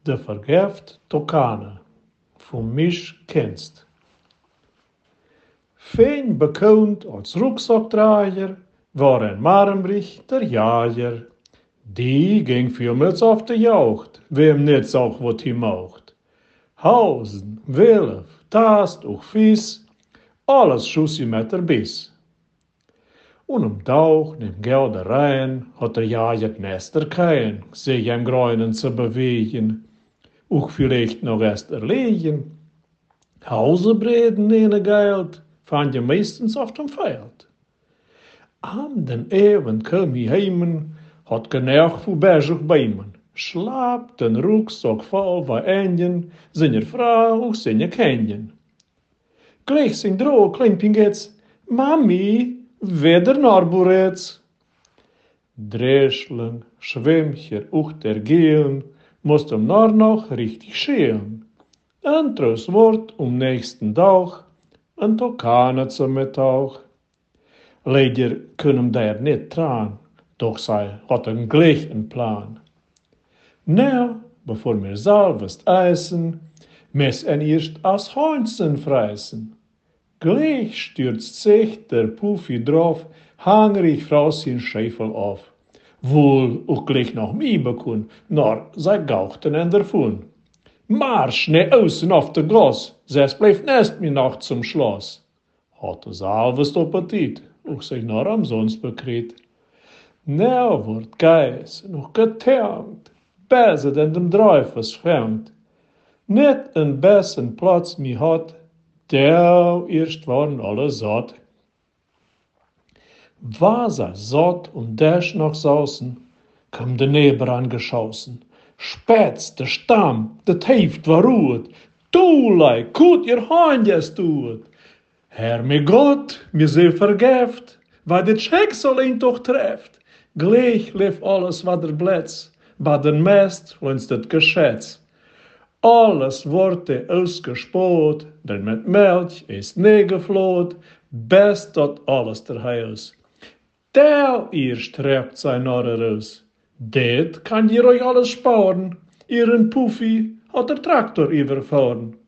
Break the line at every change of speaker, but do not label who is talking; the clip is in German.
De vergeft Tokane, von mich kennst. Fijn bekannt als Rucksackdrager war ein Marmrich der Jager. Die ging vielmals auf de Jagd, wem nicht sag, wat hij macht. Hausen, Wilf, Tast och Fies, alles schuss hij met der Biss. Und am Tag, nem Geldereien, hat der Jager Nester kein, sich am Gräunen zu bewegen, auch vielleicht noch erst erlegen. Hausebreden in Geld fand je meistens auf dem Feld. Am den Abend kam hij heimen, hat genug voor bezig beimen. Schlaap den Rucksack voll bei Enden, seiner Frau und seine Kindern. Gleich sein Droh klimping jetzt, Mami, weder Narburetz. Dreschlen, Schwämmcher, auch der Gehen, musst noch richtig scheren. Ein tröst Wort nächsten Tag, ein Tokane zum Mittag. Leider können der nicht trauen, doch sei hat gleich einen Plan. Nou, bevor wir salvest essen, mes en erst als Heinzen fressen. Gleich stürzt sich der Puffi drauf, hangrig frau sin Schäfel auf. Wohl auch gleich noch mir bekun, nor sei gauchten en davon. Marsch ne außen auf der Gloss, ses bleef nest mir nacht zum Schloss. Hatte salvest Appetit, auch sich nor am sonst bekriegt. Nou wordt Geis nog getermt, besser denn dem Dreufels fremd. Net een bessen Platz mi hat, der erst waren alle satt. War sei satt Dash noch sausen, kam de Neber angeschausen. Spätz, de Stamm, de Teift war ruht, du lei, kut ihr Handjes tut. Herr mi Gott, mir sie vergeft, weil de Schicksal ihn doch trefft. Gleich lief alles wat blätz, bei den Mest wenn's dat geschätz. Alles wurde ausgespot, denn mit Milch ist nie gefloht, best dat alles der Heils. Der erst treibt sein Narre raus. Det kann ihr euch alles sparen, ihren Puffi hat der Traktor überfahren.